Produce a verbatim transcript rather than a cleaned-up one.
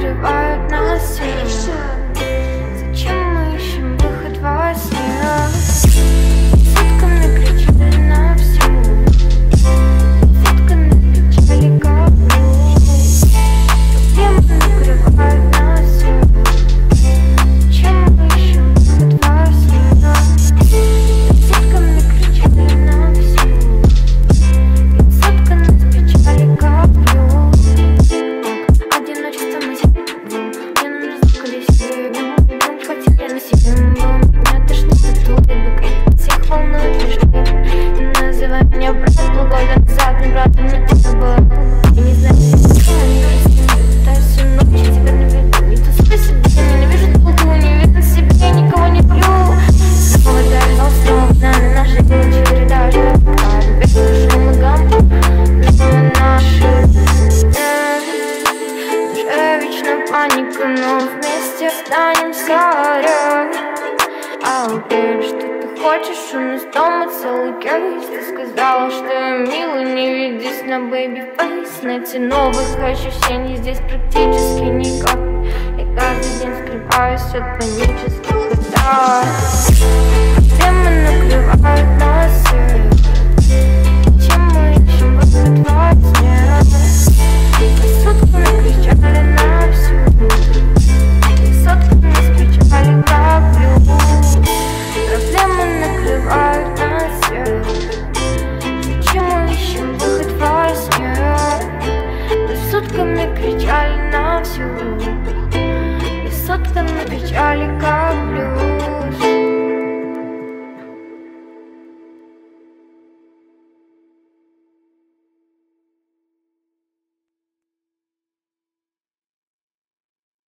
накрывают нас всех. Зачем мы ищем выход во сне? Сутками кричали на всю, сутками кричали каплю. Проблемы накрывают нас всех. Зачем мы ищем выход во сне? Сутками кричали на всю, сутками кричали каплю. Одиночество мы сидим, мне нужно заколесить. Мы хватили на себе, меня тошнит от улыбок. Всех волнует лишь ты. Не называй меня братом, полгода назад не братом не это было. Я не знаю, что я не красивая. Пытаюсь всю ночь, я тебя не виду. Не тусуй себе, я ненавижу толпу, не видно себе, я никого не люблю. Снова дальше, снова нами наши четыре даже. Без шума гамма, но наши. Уже вечно паника, но вместе останемся рядом. А уверен, что ты хочешь у нас дома целый кейс. Ты сказала, что я милый, не ведись на baby face. Найти новых ощущений здесь практически никак. Я каждый день скрываюсь от панических атак. Проблемы накрывают нас всех. Зачем мы ищем выход во сне? Сутками кричали на всю, сутками скричали каплю. Проблемы накрывают нас всех. Зачем мы ищем выход во сне? Мы сутками кричали на всю, и сутками кричали каплю.